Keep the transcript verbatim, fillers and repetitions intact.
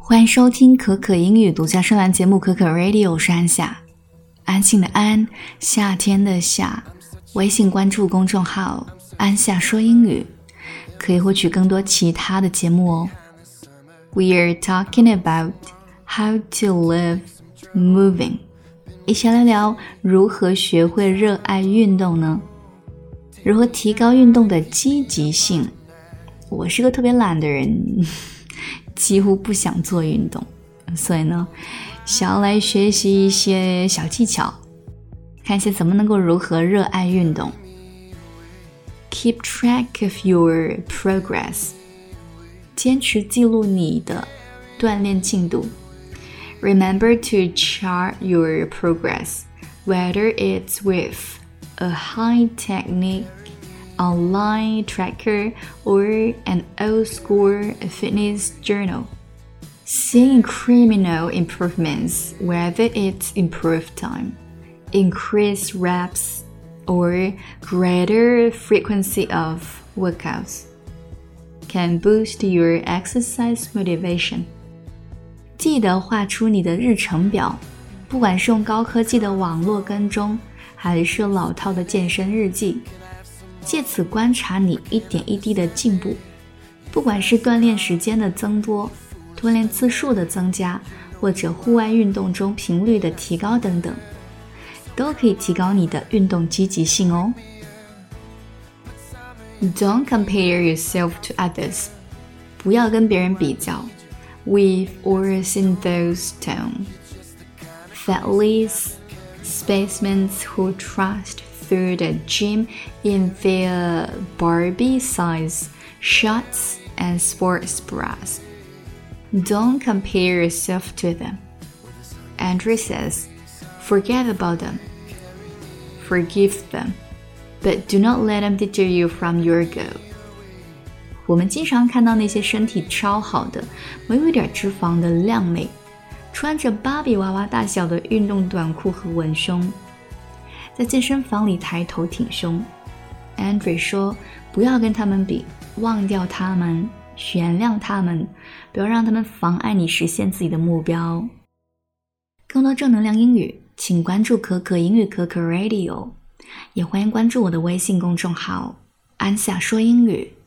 欢迎收听可可英语独家声兰节目可可 Radio， 我是安夏，安静的安，夏天的夏。微信关注公众号安夏说英语，可以获取更多其他的节目哦。We are talking about how to live moving， 一起来聊如何学会热爱运动呢？如何提高运动的积极性？我是个特别懒的人，几乎不想做运动，所以呢，想要来学习一些小技巧，看一些怎么能够如何热爱运动。Keep track of your progress， 坚持记录你的锻炼进度。Remember to chart your progress, whether it's with a high technique online tracker or an old school fitness journal. See incremental improvements, whether it's improved time, increased reps, or greater frequency of workouts, can boost your exercise motivation. 记得画出你的日程表，不管是用高科技的网络跟踪，还是老套的健身日记，借此观察你一点一滴的进步，不管是锻炼时间的增多，锻炼次数的增加，或者户外运动中频率的提高等等，都可以提高你的运动积极性哦。Don't compare yourself to others， 不要跟别人比较 with or in those tone. Athletes, specimens who trust through the gym in their Barbie-size shorts and sports bras. Don't compare yourself to them. Andrew says, forget about them. Forgive them, but do not let them deter you from your goal. 我们经常看到那些身体超好的，没有一点脂肪的靓妹，穿着芭比娃娃大小的运动短裤和文胸，在健身房里抬头挺胸。 Andre 说，不要跟他们比，忘掉他们，原谅他们，不要让他们妨碍你实现自己的目标。更多正能量英语，请关注可可英语可可 Radio， 也欢迎关注我的微信公众号安夏说英语。